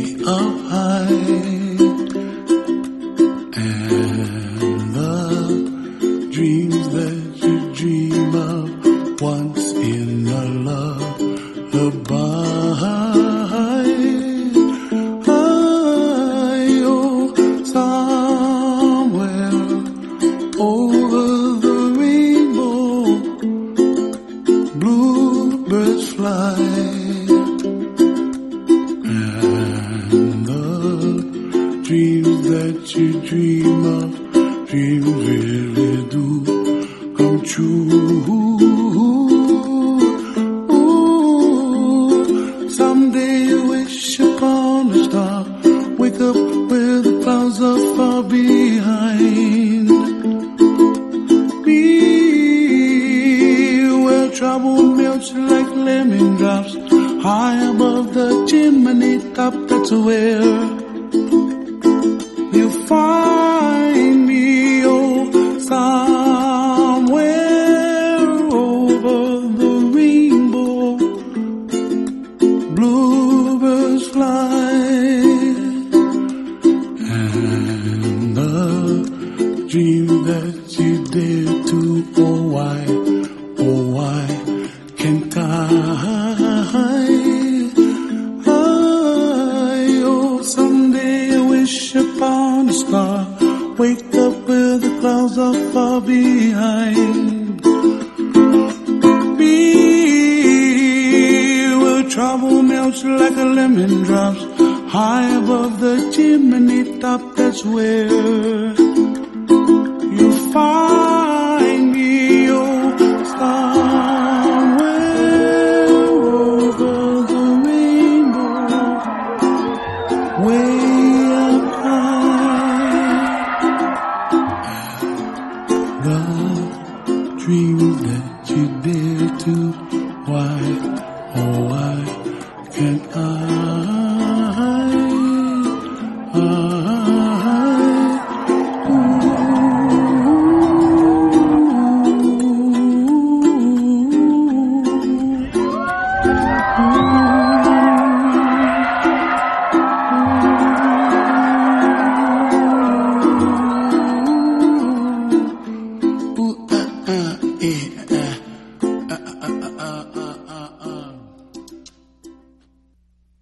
up high, and the dreams that you dream of once in a lullaby. Somewhere over the rainbow, bluebirds fly, and the dreams that you dream of, dreams really do come true. Someday you wish upon a star, wake up where the clouds are far behind. Be where trouble melts like lemon drops, high above the chimney top. That's where you find me. Oh, somewhere over the rainbow, bluebirds fly, and the dream that you dare to, oh why can't I? Oh, someday I wish upon a star, wake up where the clouds are far behind. Be where trouble melts like a lemon drops, high above the chimney top. That's where you find me. Oh, somewhere over the rainbow, way up high. The dreams that you dare to, why, oh why can't I? Ooh,